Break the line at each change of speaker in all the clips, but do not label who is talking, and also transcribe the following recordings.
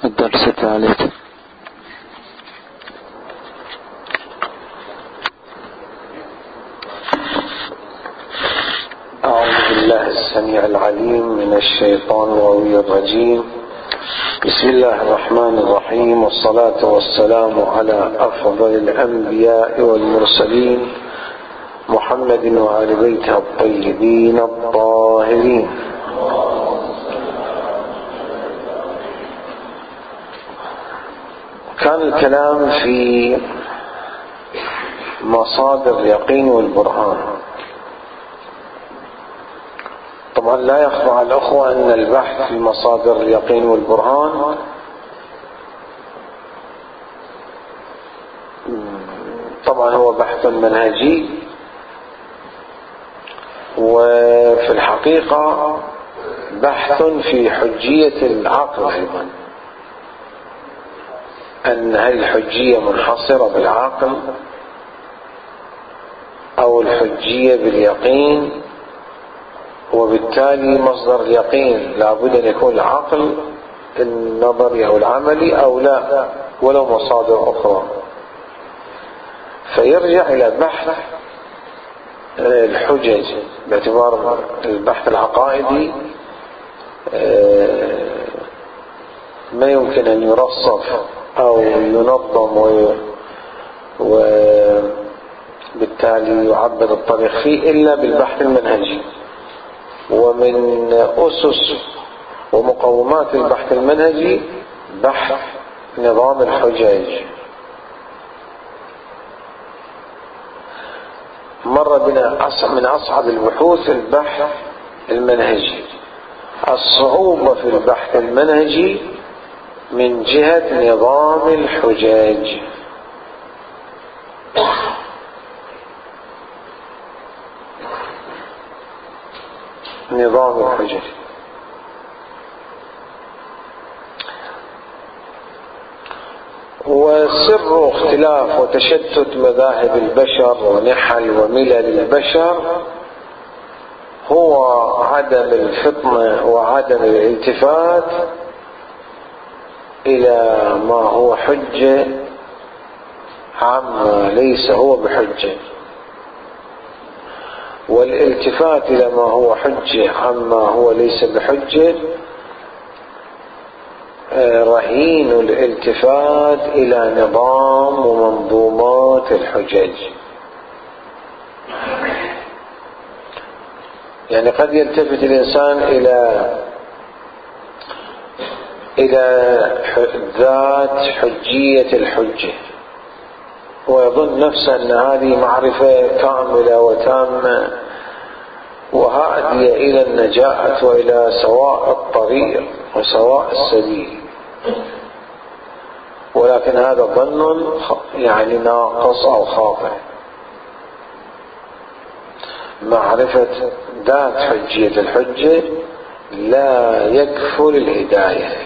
الدرس الثالث.
أعوذ بالله السميع العليم من الشيطان الغوي الرجيم. بسم الله الرحمن الرحيم، والصلاة والسلام على أفضل الأنبياء والمرسلين محمد وآل بيته الطيبين الطاهرين. كان الكلام في مصادر اليقين والبرهان. طبعا لا يخفى على الأخوة أن البحث في مصادر اليقين والبرهان طبعا هو بحث منهجي، وفي الحقيقة بحث في حجية العقل أيضا، أن هل الحجية منحصرة بالعقل أو الحجية باليقين، وبالتالي مصدر اليقين لابد أن يكون العقل النظري أو العملي أو لا، ولو مصادر أخرى. فيرجع إلى بحث الحجج باعتبار البحث العقائدي ما يمكن أن يرصف أو ينظم وبالتالي يعبر الطريق فيه إلا بالبحث المنهجي. ومن أسس ومقومات البحث المنهجي بحث نظام الحجج. مر بنا من أصعب البحوث البحث المنهجي. الصعوبة في البحث المنهجي من جهة نظام الحجج. نظام الحجج وسر اختلاف وتشتت مذاهب البشر ونحل وملل البشر هو عدم الفطنة وعدم الالتفات إلى ما هو حجة عما ليس هو بحجة، والالتفات إلى ما هو حجة عما هو ليس بحجة رهين الالتفات إلى نظام ومنظومات الحجج. يعني قد يلتفت الإنسان إلى ذات حجية الحجة ويظن نفسه أن هذه معرفة كاملة وتامة وهادية إلى النجاة وإلى سواء الطريق وسواء السبيل، ولكن هذا ظن يعني ناقص أو خاطئ. معرفة ذات حجية الحجة لا يكفل الهداية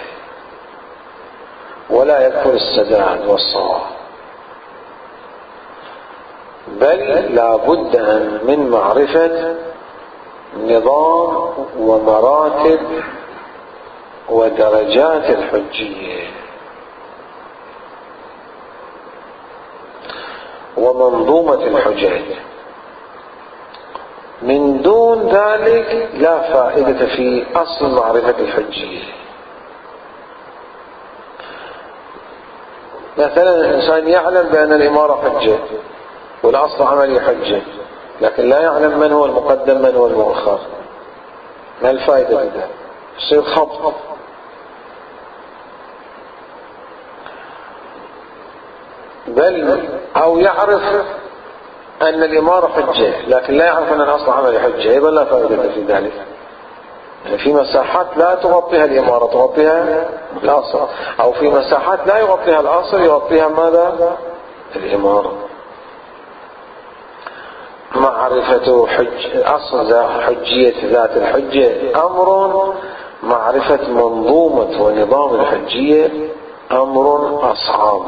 ولا يكفل السداد والصواب، بل لا بد من معرفة نظام ومراتب ودرجات الحجية ومنظومة الحجج. من دون ذلك لا فائدة في أصل معرفة الحجية. مثلا الإنسان يعلم بأن الإمارة حجة والأصل عملي حجة، لكن لا يعلم من هو المقدم من هو المؤخر. ما الفائدة بذلك؟ يصير خبط. بل أو يعرف أن الإمارة حجة لكن لا يعرف أن الأصل عملي حجة، أيضا لا فائدة في ذلك. يعني في مساحات لا تغطيها الإمارة تغطيها الأصل، أو في مساحات لا يغطيها الأصل يغطيها ماذا؟ الإمارة. معرفة أصل حجية ذات الحجة أمر، معرفة منظومة ونظام الحجية أمر أصعب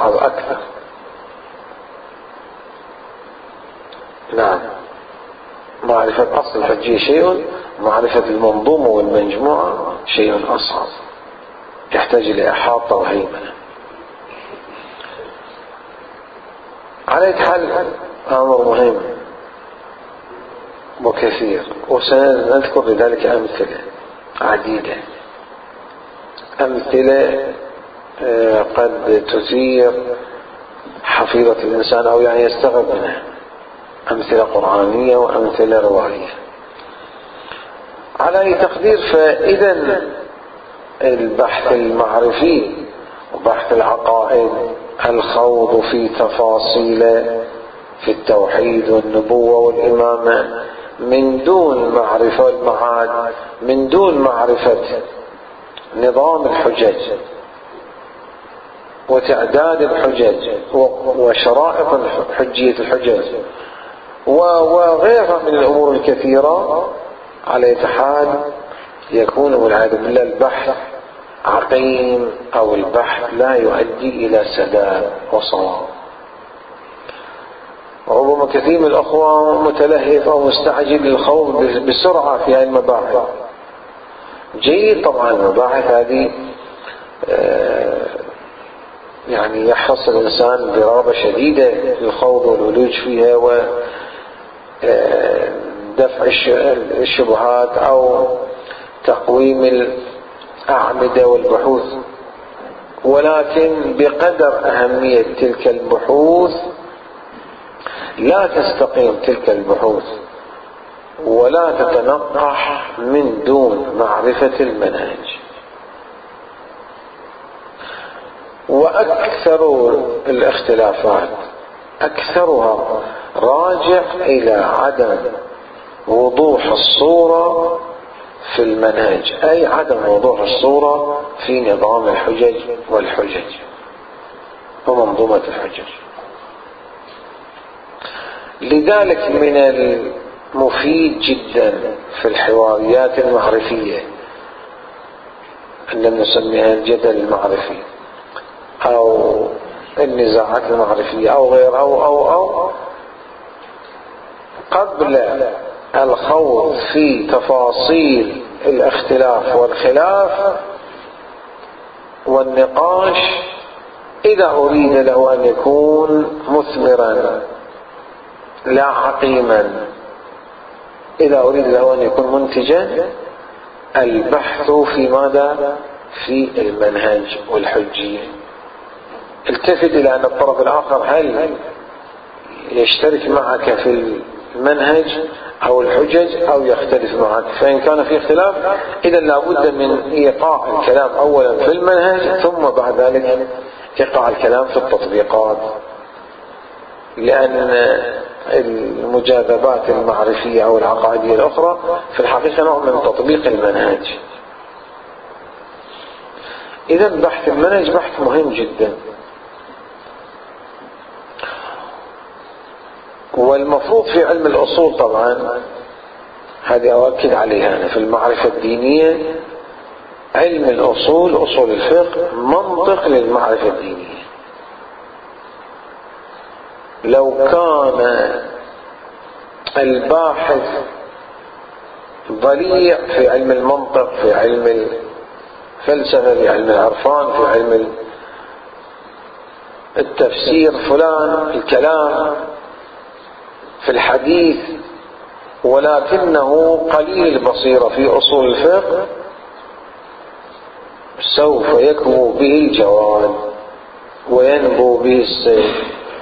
أكثر. نعم. معرفة أصل الحجية شيء، معرفة المنظومة والمجموعة شيء أصعب، يحتاج إلى إحاطة وهيمنة. على حال أمر مهم وكثير، وسنذكر لذلك أمثلة عديدة، أمثلة قد تثير حفيظة الإنسان أو يعني يستغرب منها، أمثلة قرآنية وأمثلة روائية. على أي تقدير، فإذا البحث المعرفي وبحث العقائد، الخوض في تفاصيل في التوحيد والنبوة والإمامة من دون معرفة المعاد، من دون معرفة نظام الحجج وتعداد الحجج وشرائط حجية الحجج وغيرها من الأمور الكثيرة، على حال يكون والعياذ بالله البحث عقيم أو البحث لا يؤدي إلى سداد وصواب. ربما كثير من الأخوة متلهف أو مستعجل للخوض بسرعة في هذه المباحث. جيد طبعا المباحث هذه يعني يحرص الإنسان برغبة شديدة للخوض والولوج فيها ودفع الشبهات أو تقويم الأعمدة والبحوث، ولكن بقدر أهمية تلك البحوث لا تستقيم تلك البحوث ولا تتنقح من دون معرفة المنهج. وأكثر الاختلافات أكثرها راجع إلى عدم وضوح الصورة في المنهج، أي عدم وضوح الصورة في نظام الحجج والحجج ومنظومة الحجج. لذلك من المفيد جدا في الحواريات المعرفية أن نسميها الجدل المعرفي أو النزاعات المعرفية أو غير أو قبل الخوض في تفاصيل الاختلاف والخلاف والنقاش، إذا أريد له أن يكون مثمرا لا عقيما، إذا أريد له أن يكون منتجا، البحث في ماذا؟ في المنهج والحجية. التفت إلى أن الطرف الآخر هل يشترك معك في المنهج أو الحجج أو يختلف معك. فإن كان في اختلاف إذا لابد من إيقاع الكلام أولا في المنهج ثم بعد ذلك إيقاع الكلام في التطبيقات، لأن المجاذبات المعرفية أو العقائدية الأخرى في الحقيقة نوع من تطبيق المنهج. إذا بحث المنهج بحث مهم جدا، والمفروض في علم الأصول طبعا هذه أؤكد عليها أنا في المعرفة الدينية، علم الأصول أصول الفقه منطق للمعرفة الدينية. لو كان الباحث ضليع في علم المنطق، في علم الفلسفة، في علم العرفان، في علم التفسير فلان الكلام، في الحديث، ولكنه قليل البصيرة في أصول الفقه، سوف يكبو به الجواد وينبو به السيف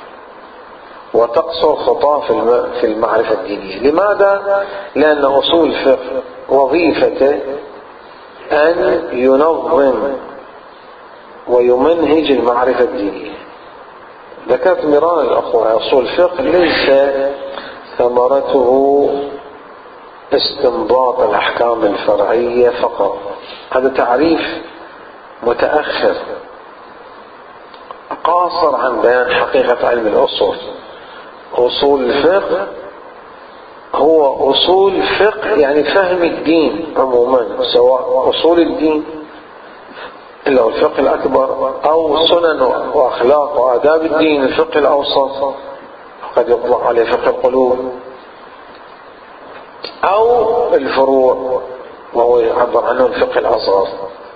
وتقصر خطاه في المعرفة الدينية. لماذا؟ لأن أصول الفقه وظيفته أن ينظم ويمنهج المعرفة الدينية. ذكرت مرارا الأخوة أصول الفقه ليس ثمرته استنباط الأحكام الفرعية فقط، هذا تعريف متأخر قاصر عن بيان حقيقة علم الأصول. أصول الفقه هو أصول فقه يعني فهم الدين عموما، سواء أصول الدين اللي هو الفقه الأكبر أو سنن وأخلاق وآداب الدين الفقه الأوسط، قد يطلق عليه فقه القلوب. أو الفروع وهو يعبر عنه الفقه الأصغر.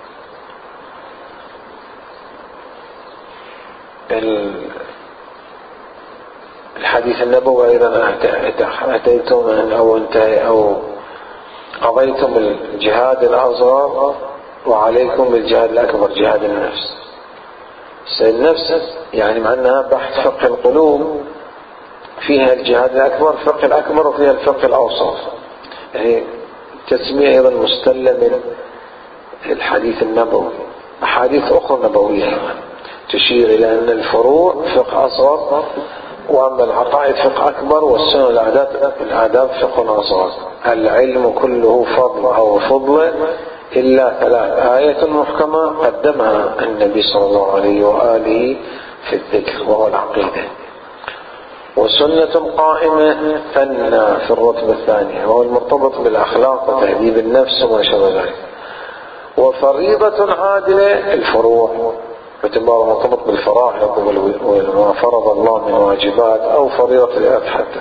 الحديث النبوي أيضا أتيتم أو قضيتم الجهاد الأصغر وعليكم بالجهاد الأكبر جهاد النفس. النفس يعني مع أنها بحث فقه القلوب، فيها الجهاد الأكبر فقه الأكبر وفيها الفقه الأوسط، يعني تسمية أيضا مستلة من الحديث النبوي. أحاديث أخرى نبوية تشير إلى أن الفروع فقه أصغر، وأما العقائد فقه أكبر، والسنن الآداب فقه أصغر. العلم كله فضل أو فضل إلا 3 آية محكمة قدمها النبي صلى الله عليه وآله في الذكر وهو العقيدة، وسنة قائمة ثنى في الرتبة الثانية وهو المرتبط بالأخلاق وتهذيب النفس وما شابه ذلك، وفريضة عادلة الفروع باعتباره مرتبط بالفرائض وما فرض الله من واجبات أو فريضة الإرث حتى.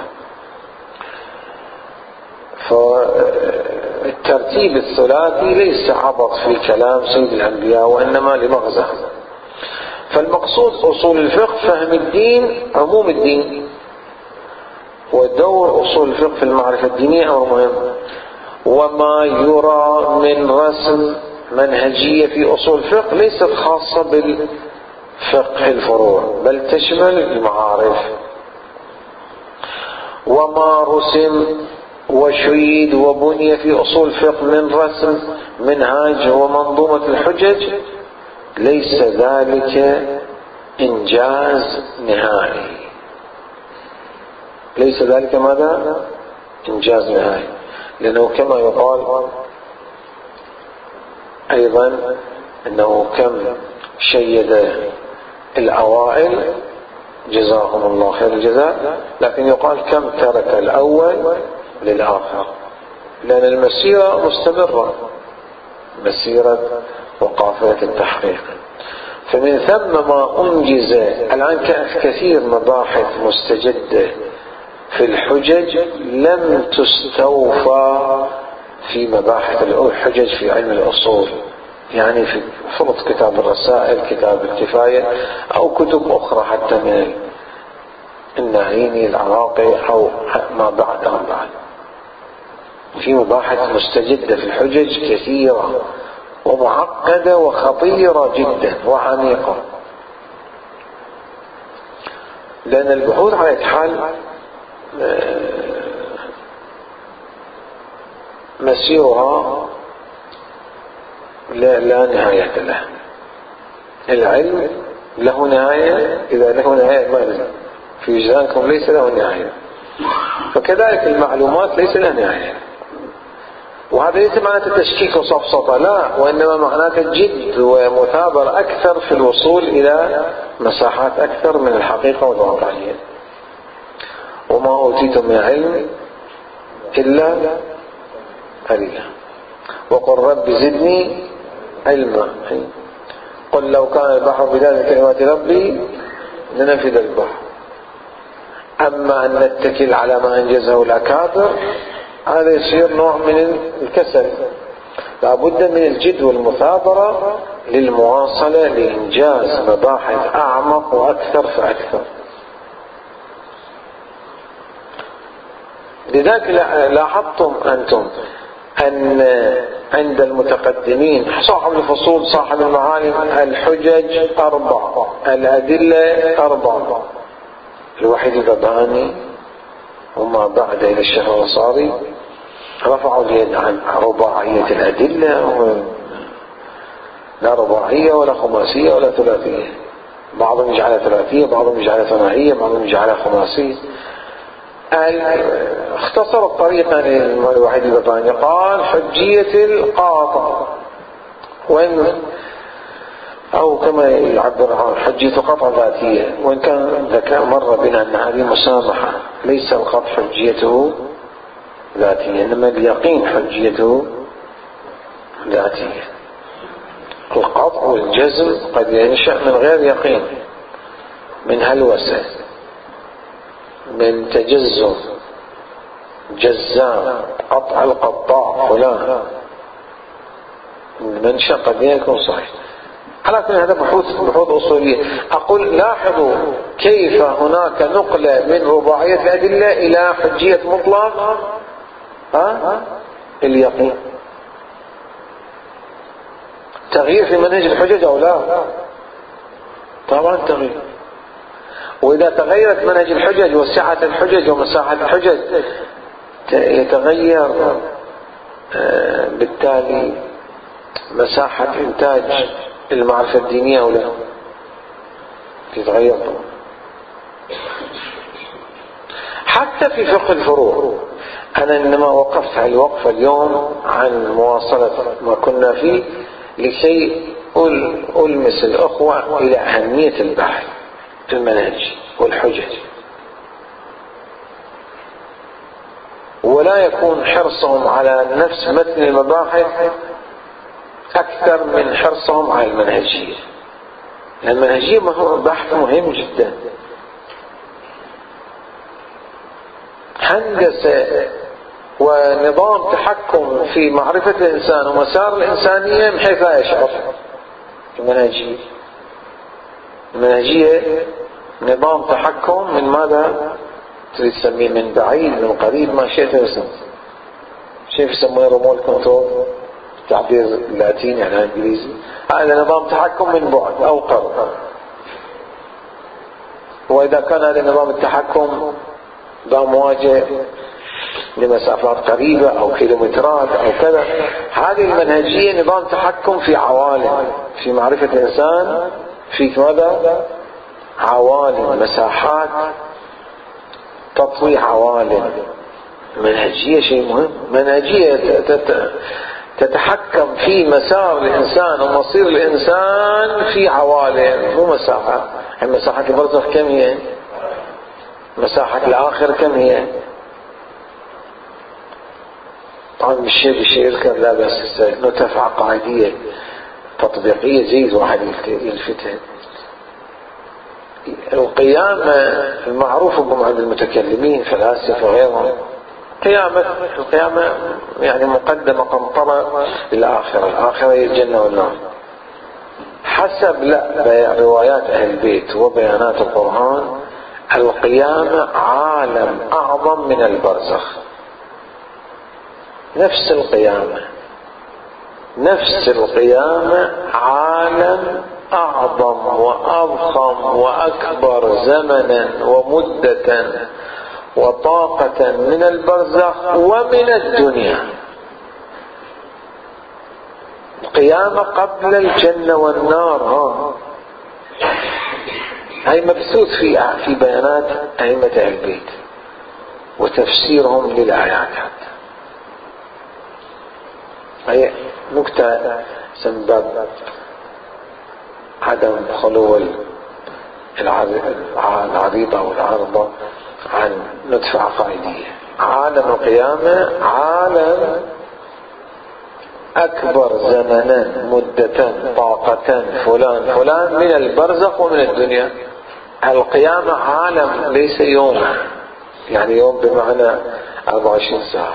فالترتيب الثلاثي ليس عبط في كلام سيد الأنبياء وإنما لمغزى. فالمقصود أصول الفقه فهم الدين، عموم الدين، ودور أصول الفقه في المعرفة الدينية أمر مهم. وما يرى من رسم منهجية في أصول الفقه ليست خاصة بالفقه الفروع بل تشمل المعارف. وما رسم وشيد وبني في أصول الفقه من رسم منهاج ومنظومة الحجج ليس ذلك إنجاز نهائي. ليس ذلك ماذا؟ إنجاز نهائي، لأنه كما يقال أيضا أنه كم شيد الأوائل جزاهم الله خير الجزاء، لكن يقال كم ترك الأول للآخر، لأن المسيرة مستمرة، مسيرة وقافلة التحقيق. فمن ثم ما أنجز الآن كثير مباحث مستجدة في الحجج لم تستوفى في مباحث الحجج في علم الأصول، يعني في فرض كتاب الرسائل، كتاب الكفاية، أو كتب أخرى حتى من النعيمي العراقي أو ما بعد. في مباحث مستجدة في الحجج كثيرة ومعقدة وخطيرة جدا وعميقة، لأن البحوث على حال مسيرها لا نهاية له. العلم له نهاية، إذا له نهاية ما له، في وجدانكم ليس له نهاية، فكذلك المعلومات ليس لها نهاية. وهذا ليس معناته تشكيك وصفصطة، لا، وإنما معناته جد ومثابرة أكثر في الوصول إلى مساحات أكثر من الحقيقة والواقعية. وما أوتيتم من علم إلا قليلا وقل رب زدني علما. قل لو كان البحر بلاد كلمات ربي لنفد البحر. أما أن نتكل على ما أنجزه الأكابر هذا يصير نوع من الكسل. لابد من الجد والمثابرة للمواصلة لإنجاز مباحث أعمق وأكثر فأكثر. لذلك لاحظتم أنتم أن عند المتقدمين صاحب الفصول صاحب المعالم الحجج 4، الأدلة 4، الوحيد الباباني وما بعد إلى الشيخ الأنصاري رفعوا اليد عن رباعية الأدلة، لا رباعية ولا خماسية ولا ثلاثية، بعضهم يجعلها ثلاثية، بعضهم يجعلها ثنائية، بعضهم يجعلها خماسية. اختصر الطريقة للوحيد الباباني، قال حجية القاطع، وإن أو كما يعبر عن حجية قطع ذاتية، وإن كان ذكاء مر بنا أن هذه مسامحة، ليس القطع حجيته ذاتية إنما اليقين حجيته ذاتية. القطع والجزم قد ينشأ من غير يقين، من هلوسة، من تجزم، جزام، قطع القطاع فلان، المنشأ قد يكون صحيح. على كل هذا بحوث أصولية. أقول لاحظوا كيف هناك نقلة من رباعية الأدلة إلى حجية مطلق اليقين. تغيير في منهج الحجج أو لا؟ طبعا تغيير. وإذا تغيرت منهج الحجج وسعة الحجج ومساحة الحجج يتغير بالتالي مساحة إنتاج المعرفة الدينية أو لا؟ تتغير طبعا. حتى في فقه الفروع أنا إنما وقفت على الوقفة اليوم عن مواصلة ما كنا فيه لكي ألمس الأخوة إلى أهمية البحث في المنهج والحجج، ولا يكون حرصهم على نفس متن المباحث أكثر من حرصهم على المنهجية. المنهجية بحث مهم جدا. هندسة ونظام تحكم في معرفة الإنسان ومسار الإنسانية من حيث لا يشعر. المنهجية نظام تحكم من ماذا تريد تسميه؟ من بعيد من قريب ما شئت اسم. شيء يسمونه ريموت كنترول، تعبير اللاتيني يعني الانجليزي. هذا نظام تحكم من بعد او قرب. واذا كان هذا نظام التحكم بمواجهة لمسافات قريبة او كيلومترات او كذا، هذه المنهجية نظام تحكم في عوالم، في معرفة الانسان في ماذا؟ عوالم، مساحات، تطويع عوالم. منهجية شيء مهم. منهجية تتحكم في مسار الإنسان ومصير الإنسان في عوالم، مو مساحة. مساحة البرزخ كم هي؟ مساحة الآخر كم هي؟ طبعا بالشيء يذكر لا بس نتفع قاعدية تطبيقية جيد واحد يلفتها. القيامة المعروفة عند المتكلمين فلاسفة وغيرهم، القيامة يعني مقدمة قنطرة للآخرة. الآخرة هي الجنة والنار حسب روايات أهل البيت وبيانات القرآن. القيامة عالم أعظم من البرزخ. نفس القيامة عالم أعظم وأضخم وأكبر زمنا ومدة وطاقة من البرزخ ومن الدنيا. القيامة قبل الجنة والنار. هي مبثوث في بيانات أئمة أهل البيت وتفسيرهم للآيات. هي نكتة سبب عدم خلو العريضة والعارضة عن نتفة عقائدية. عالم القيامة عالم أكبر زمنا مدة طاقة فلان من البرزخ ومن الدنيا. القيامة عالم ليس يوم، يعني يوم بمعنى 24 ساعة.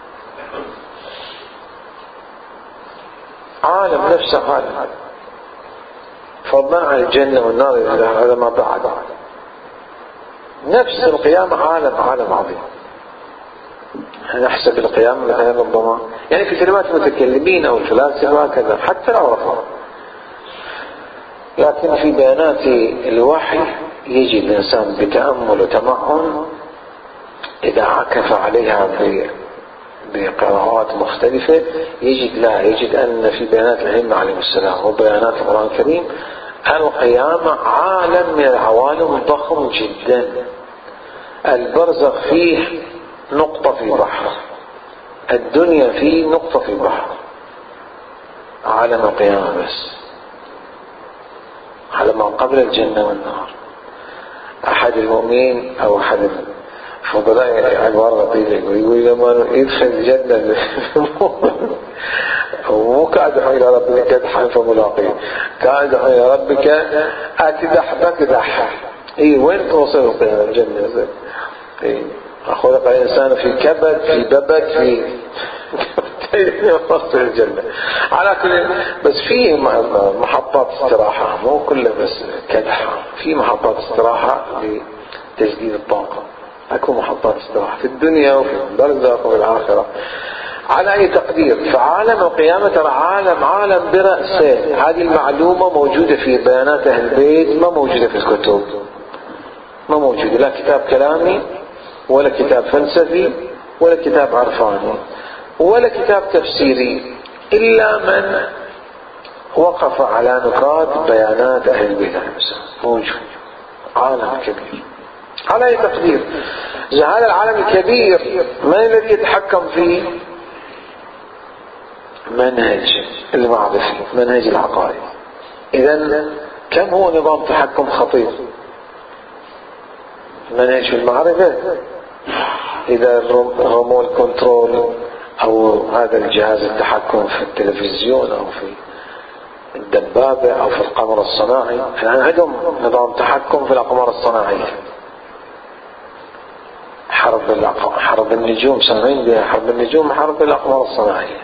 عالم نفسه عالم، فضلا عن الجنة والنار هذا ما بعد. نفس القيامة عالم عظيم. نحسب القيامة مثلا ربما يعني في كلمات المتكلمين أو الفلاسفة هكذا حتى لو رفضوا، لكن في بيانات الوحي يجي الإنسان بتأمل وتمعن إذا عكف عليها بقراءات مختلفة يجد أن في بيانات الأئمة عليهم السلام وبيانات القرآن الكريم القيامة عالم من العوالم ضخم جدا. البرزخ فيه نقطة في بحر، الدنيا فيه نقطة في بحر. عالم القيامة بس على ما قبل الجنة والنار. أحد المؤمنين أو أحد الفضلاء عبارة لطيفة يقول لما يدخل الجنة ومو كادح إلى ربك كدحا فملاقيه، كادح إلى ربك أتدح بكدح. وين توصل القيامة الجنة؟ خلق الإنسان في كبد، في ببد، في وصل الجنة. على كل بس في محطات استراحة، مو كله بس كدح، في محطات استراحة لتجديد الطاقة. أكو محطات استراحة في الدنيا وفي البرزخ وفي الآخرة. على أي تقدير، فعالم القيامة ترى عالم برأسه. هذه المعلومة موجودة في بيانات أهل البيت، ما موجودة في الكتب، ما موجودة، لا كتاب كلامي ولا كتاب فلسفي ولا كتاب عرفاني ولا كتاب تفسيري، إلا من وقف على نقاط بيانات أهل البيت موجود. عالم كبير على أي تقدير. هذا العالم الكبير من الذي يتحكم فيه؟ منهج المعرفي، منهج العقائد. إذن كم هو نظام تحكم خطير؟ منهج المعرفة. إذا الريموت كنترول أو هذا الجهاز التحكم في التلفزيون أو في الدبابة أو في القمر الصناعي، الآن عندهم نظام تحكم في الأقمار الصناعية. حرب النجوم، سامعين بها حرب النجوم، حرب الأقمار الصناعية،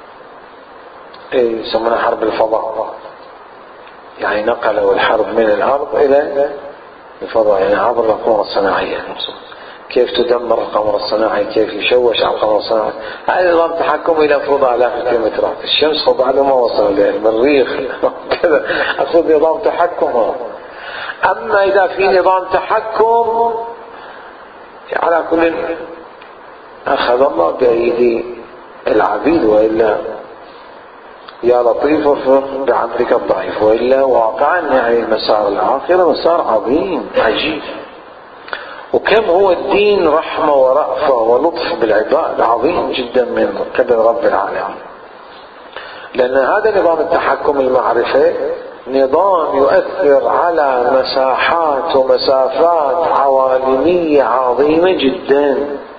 يسمونها حرب الفضاء. يعني نقلوا الحرب من الأرض إلى الفضاء، يعني عبر الأقمار الصناعية. كيف تدمر القمر الصناعي، كيف يشوش على القمر الصناعي. هذا نظام تحكم إلى فوق آلاف الكيلومترات. الشمس بعد ما وصل إلى المريخ كذا، أقصد نظام تحكم. أما إذا في نظام تحكم على كل أخذ الله بأيدي العبيد، وإلا يا لطيف افرح بعبدك الضعيف. وإلا واقعا يعني مسار الآخرة مسار عظيم عجيب. وكم هو الدين رحمة ورأفة ولطف بالعباد، عظيم جدا من قبل رب العالمين. لأن هذا نظام التحكم المعرفي نظام يؤثر على مساحات ومسافات عوالمية عظيمة جدا.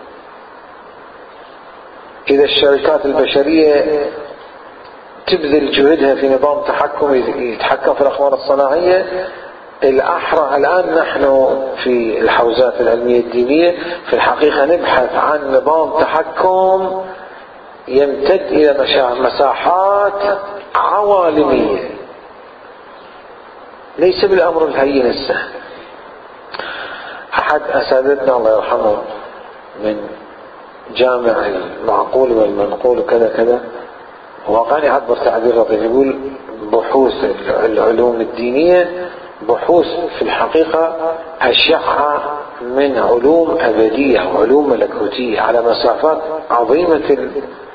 إذا الشركات البشرية تبذل جهدها في نظام تحكم يتحكم في الأقمار الصناعية، الأحرى الآن نحن في الحوزات العلمية الدينية في الحقيقة نبحث عن نظام تحكم يمتد إلى مساحات عوالمية، ليس بالأمر الهين السهل. أحد أساتذتنا الله يرحمه من جامع المعقول والمنقول وكذا كذا، وقال يعبر تعبير لطيف، يقول بحوث العلوم الدينية بحوث في الحقيقة أشعة من علوم أبدية وعلوم ملكوتية على مسافات عظيمة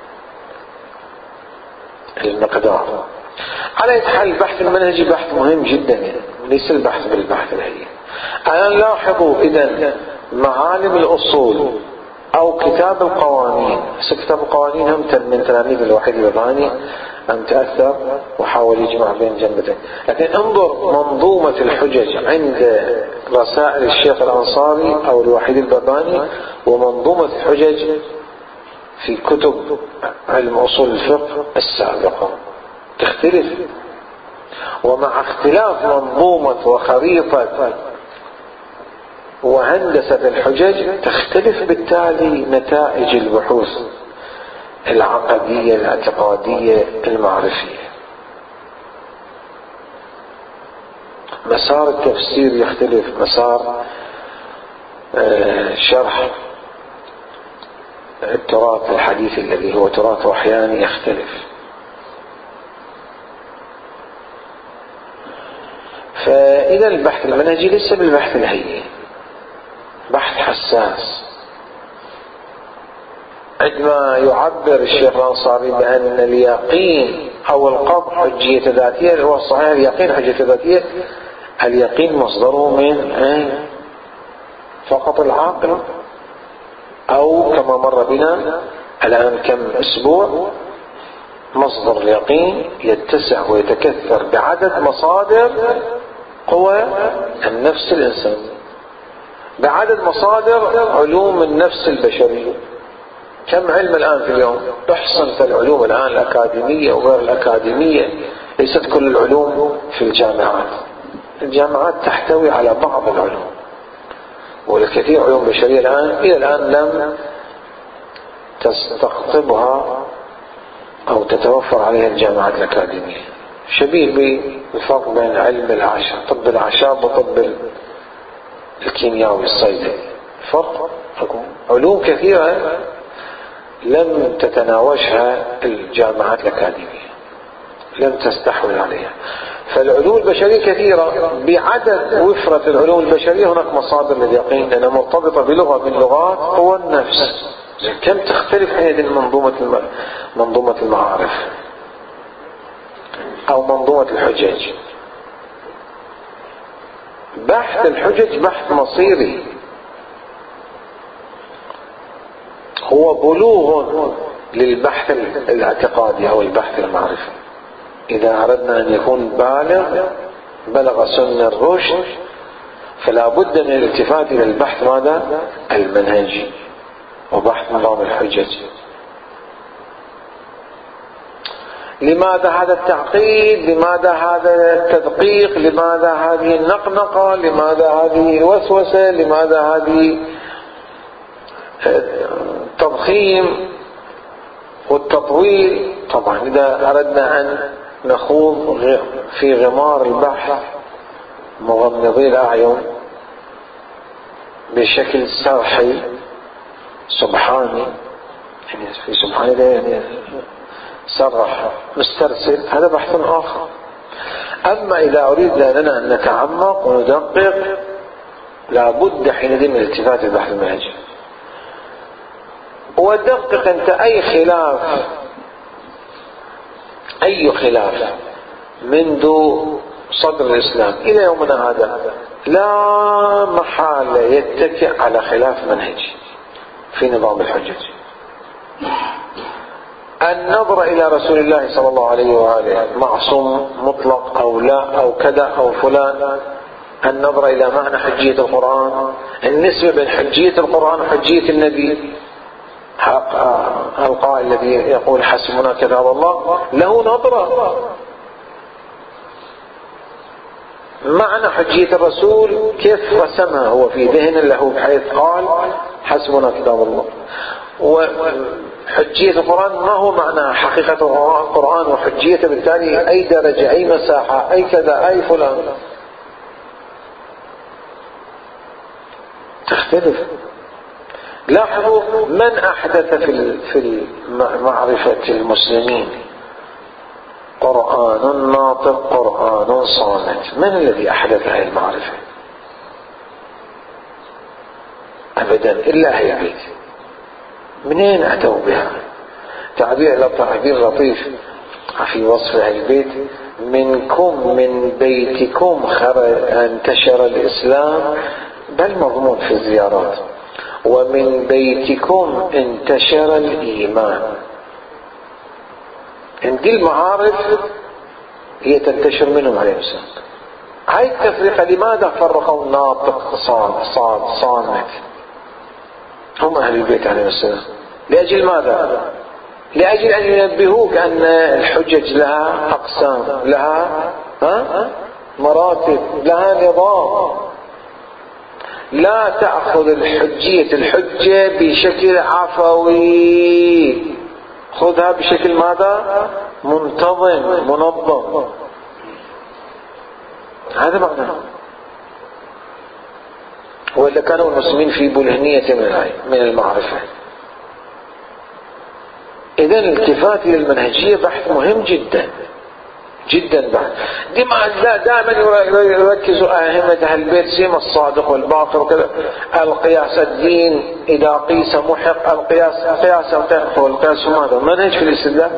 المقدار. على حال البحث المنهجي بحث مهم جدا، يعني ليس البحث بالبحث الهين. الآن لاحظوا إذا معالم الأصول أو كتاب القوانين، كتاب القوانين هم من تلاميذ الوحيد الباباني أن تأثر وحاول يجمع بين جنبتين. لكن انظر منظومة الحجج عند رسائل الشيخ الأنصاري أو الوحيد الباباني، ومنظومة الحجج في كتب علم أصول الفقه السابقة تختلف. ومع اختلاف منظومة وخريطة وهندسة الحجج تختلف بالتالي نتائج البحوث العقدية الاعتقادية المعرفية. مسار التفسير يختلف، مسار شرح التراث الحديث الذي هو تراث وحياني يختلف. فإذا البحث المنهجي ليس بالبحث الهين، بحث حساس. عندما يعبر الشيخ الأنصاري بأن اليقين أو القطع حجية ذاتية، هو الصحيح اليقين حجية ذاتية، اليقين مصدره من فقط العاقل، أو كما مر بنا الآن كم أسبوع مصدر اليقين يتسع ويتكثر بعدد مصادر قوى النفس الإنسانية، بعدد مصادر علوم النفس البشرية. كم علم الآن في اليوم تحصل في العلوم الآن الأكاديمية وغير الأكاديمية، ليست كل العلوم في الجامعات. الجامعات تحتوي على بعض العلوم، والكثير علوم بشرية الآن إلى الآن لم تستقطبها أو تتوفر عليها الجامعات الأكاديمية. شبيه بالفرق بين علم الأعشاب، طب الأعشاب وطب الكيمياء والصيدلة، فرق. علوم كثيرة لم تتناوشها الجامعات الأكاديمية، لم تستحوذ عليها. فالعلوم البشرية كثيرة، بعدد وفرة العلوم البشرية هناك مصادر لليقين لأنها مرتبطة بلغة من لغات قوى النفس. كم تختلف هذه منظومة المعارف أو منظومة الحجج. بحث الحجج بحث مصيري، هو بلوغ للبحث الاعتقادي أو البحث المعرفي. إذا أردنا أن يكون بلغ سن الرشد فلا بد من الالتفات إلى البحث ماذا؟ المنهجي وبحث نظام الحجج. لماذا هذا التعقيد؟ لماذا هذا التدقيق؟ لماذا هذه النقنقة؟ لماذا هذه الوسوسة؟ لماذا هذه التضخيم والتطويل؟ طبعا إذا أردنا أن نخوض في غمار البحث مغمضي الأعين بشكل سرحي سبحاني، يعني في سبحاني ده يعني سرح مسترسل، هذا بحث آخر. أما إذا أريد لنا أن نتعمق وندقق لابد حينئذ من الالتفات البحث المنهجي. ودقق أنت أي خلاف منذ صدر الإسلام إلى يومنا هذا لا محالة يتكئ على خلاف منهجي في نظام الحجج. النظر إلى رسول الله صلى الله عليه وآله معصوم مطلق أو لا أو كذا أو فلان، النظر إلى معنى حجية القرآن، النسبة بين حجية القرآن وحجية النبي. القائل الذي يقول حسبنا كتاب الله له نظرة معنى حجية الرسول كيف رسمها هو في ذهن له بحيث قال حسبنا كتاب الله، وحجية القرآن ما هو معنى حقيقة القرآن وحجيته، بالتالي أي درجة أي مساحة أي كذا أي فلان تختلف. لاحظوا من أحدث في معرفة المسلمين قرآن ناطق قرآن صامت؟ من الذي أحدث هذه المعرفة؟ أبدا إلا أهل البيت. منين أتوا بها؟ تعبير لطيف في وصف أهل البيت: منكم من بيتكم انتشر الإسلام، بل مضمون في الزيارات، ومن بيتكم انتشر الإيمان. عندي المعارف هي تنتشر منهم عليه السلام. هاي التفرقة لماذا فرقوا الناطق صامت؟ هم أهل البيت عليه السلام. لأجل ماذا؟ لأجل أن ينبهوك أن الحجج لها أقسام، لها مراتب، لها نظام. لا تأخذ الحجة بشكل عفوي، خذها بشكل ماذا؟ منتظم منظم. هذا معناه. وإلا كانوا المسلمين في بلهنية من المعرفة. إذن الالتفات إلى المنهجية بحث مهم جدا جدا. بعد دائما يركزوا أئمة أهل البيت سيما الصادق والباطل وكذا. القياس الدين إذا قيس محق، القياس هو القياس ماذا؟ منهج في الاستدلال.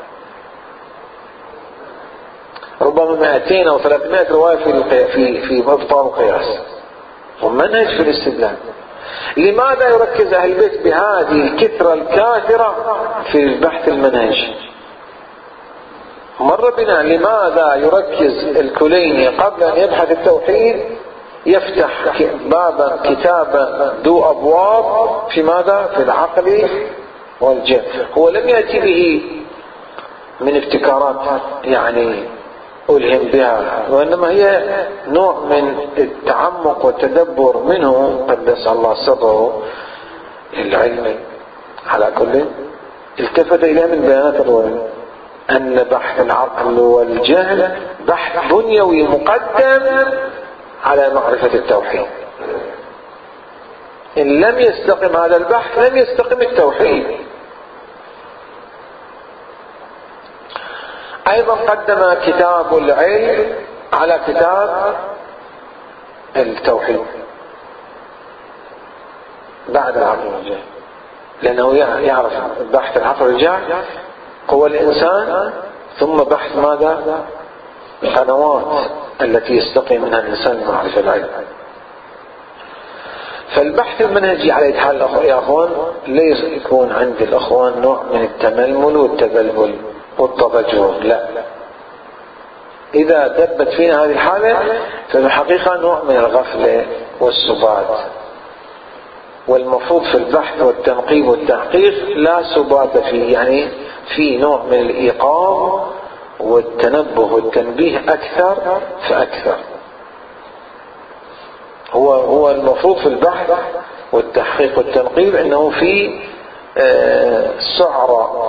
ربما 200 أو 300 رواية في أبطال القياس ومنهج في الاستدلال. لماذا يركز أهل البيت بهذه الكثرة الكاثرة في البحث المنهجي؟ مر بنا لماذا يركز الكليني قبل أن يبحث التوحيد يفتح كتابا ذو أبواب في ماذا؟ في العقل والجهل. هو لم يأتي به من ابتكارات يعني ألهم بها، وإنما هي نوع من التعمق والتدبر منه قدس الله سره العلمي. على كل التفت إلى من بيانات الرواية أن بحث العقل والجهل بحث بنيوي مقدم على معرفة التوحيد. إن لم يستقم هذا البحث لم يستقم التوحيد. أيضا قدم كتاب العلم على كتاب التوحيد بعد العقل والجهل، لأنه يعرف بحث العقل والجهل قوى الإنسان، ثم بحث ماذا؟ القنوات التي يستقي منها الإنسان لمعرفة العلم. فالبحث المنهجي على الحال يا أخوان ليس يكون عند الأخوان نوع من التململ والتبلبل والضجر، لا. إذا دبت فينا هذه الحالة ففي الحقيقة نوع من الغفلة والسبات. والمفروض في البحث والتنقيب والتحقيق لا سبات فيه، يعني في نوع من الإيقاظ والتنبه والتنبيه أكثر فأكثر. هو المفروض في البحث والتحقيق والتنقيب أنه في سعرة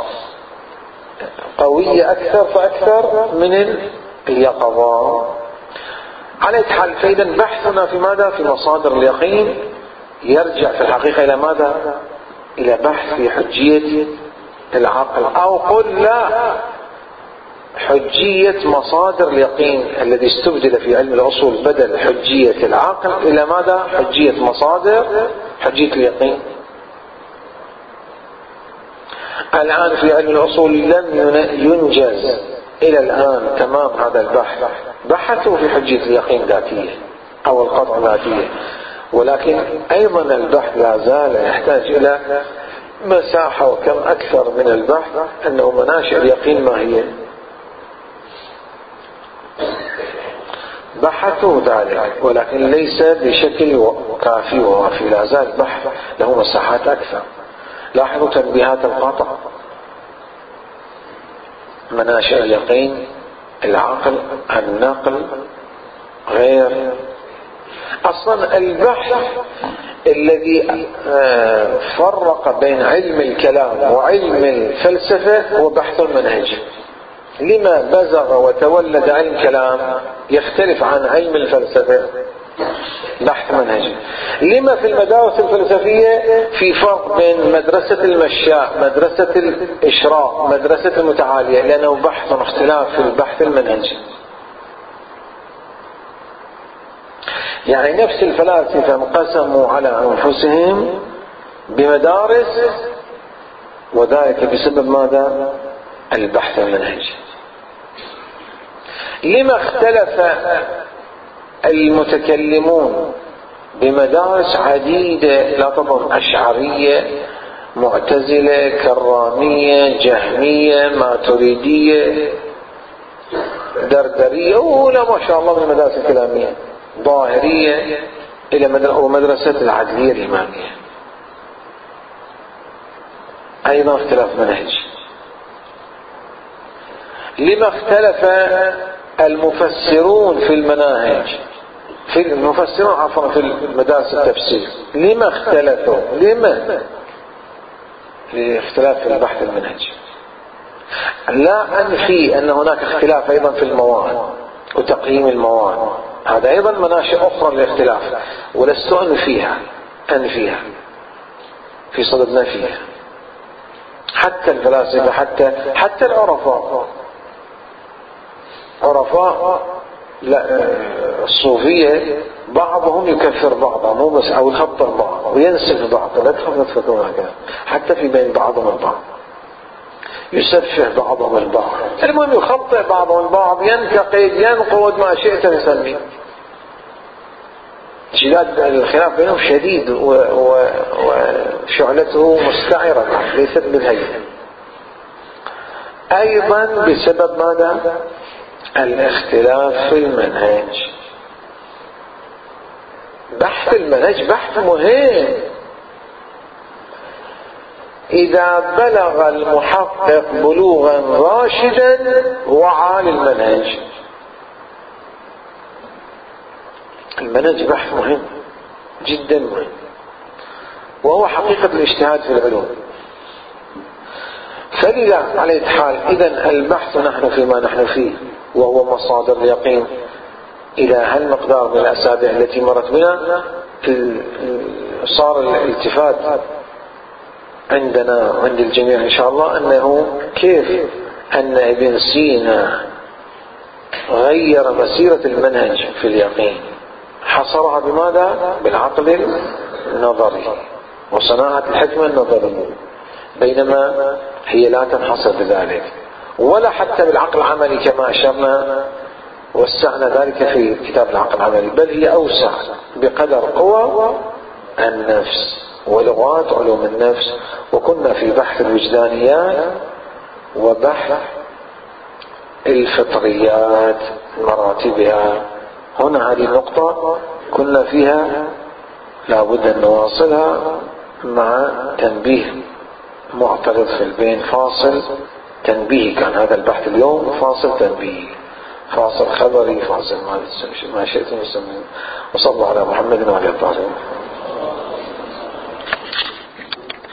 قوية أكثر فأكثر من اليقظة. على حال فإذا بحثنا في ماذا؟ في مصادر اليقين يرجع في الحقيقة إلى ماذا؟ إلى بحث في حجية العقل، أو قل لا، حجية مصادر اليقين الذي استبدل في علم الأصول بدل حجية العقل إلى ماذا؟ حجية مصادر حجية اليقين. الآن في علم الأصول لم ينجز إلى الآن تمام هذا البحث. بحثوا في حجية اليقين ذاتية أو القطع ذاتية، ولكن أيضا البحث لا زال يحتاج إلى مساحة وكم أكثر من البحث أنه مناشئ اليقين ما هي. بحثوا ذلك ولكن ليس بشكل كافي ووافي، لا زال بحث له مساحات أكثر. لاحظوا تنبيهات القطع: مناشئ اليقين، العقل، النقل، غير. أصلا البحث الذي فرق بين علم الكلام وعلم الفلسفة هو بحث منهجي. لما بزغ وتولد علم كلام يختلف عن علم الفلسفة؟ بحث منهجي. لما في المدارس الفلسفية في فرق بين مدرسة المشاء، مدرسة الإشراق، مدرسة المتعالية؟ لأنه بحث اختلاف في البحث المنهجي. يعني نفس الفلاسفة انقسموا على أنفسهم بمدارس، وذلك بسبب ماذا؟ البحث المنهجي. لما اختلف المتكلمون بمدارس عديدة لا تظن؟ أشعرية، معتزلة، كرامية، جهمية، ماتريدية، دردرية، ولا ما شاء الله من المدارس الكلامية، ظاهرية، إلى مدرسة العدلية الإمامية. أيضا اختلاف منهجي. لما اختلف المفسرون في المناهج، في المفسرون عفوا في مدارس التفسير؟ لما اختلفوا؟ لما؟ لاختلاف في البحث المنهجي. لا أنفي أن هناك اختلاف أيضا في المواد وتقييم المواد، هذا أيضا مناشئ أخرى للاختلاف، ولست أنفيها في صدد نفيها. حتى الفلاسفة، حتى العرفاء الصوفية بعضهم يكفر بعضا، مو بس، أو يخطر بعض وينسف بعض. لا تفكرون هكذا. حتى في بين بعضهم البعض يسفه بعضهم البعض. المهم يخطئ بعضهم البعض، ينتقد، ينقد، ما شئت نسميه. شداد الخلاف بينهم شديد وشعلته مستعرة ليست بالهين. أيضا بسبب ماذا؟ الاختلاف في المنهج. بحث المنهج بحث مهم. إذا بلغ المحقق بلوغا راشدا وعى للمنهج، المنهج بحث مهم جدا مهم، وهو حقيقة الاجتهاد في العلوم. فلذا على الحال إذن البحث نحن فيما نحن فيه وهو مصادر اليقين إلى هالمقدار من الأسابيع التي مرت بنا، صار الالتفات عندنا عند الجميع إن شاء الله أنه كيف أن ابن سينا غير مسيرة المنهج في اليقين، حصرها بماذا؟ بالعقل النظري وصناعة الحكمة النظرية، بينما هي لا تنحصر بذلك ولا حتى بالعقل العملي كما أشرنا وسعنا ذلك في كتاب العقل العملي، بل هي أوسع بقدر قوى النفس ولغات علوم النفس. وكنا في بحث الوجدانيات وبحث الفطريات مراتبها، هنا هذه النقطة كنا فيها لابد أن نواصلها مع تنبيه معترض في البين، فاصل تنبيهي كان هذا البحث اليوم، فاصل تنبيهي، فاصل خبري، فاصل ما شئتم يسمون. وصلى على محمد وعلى آله.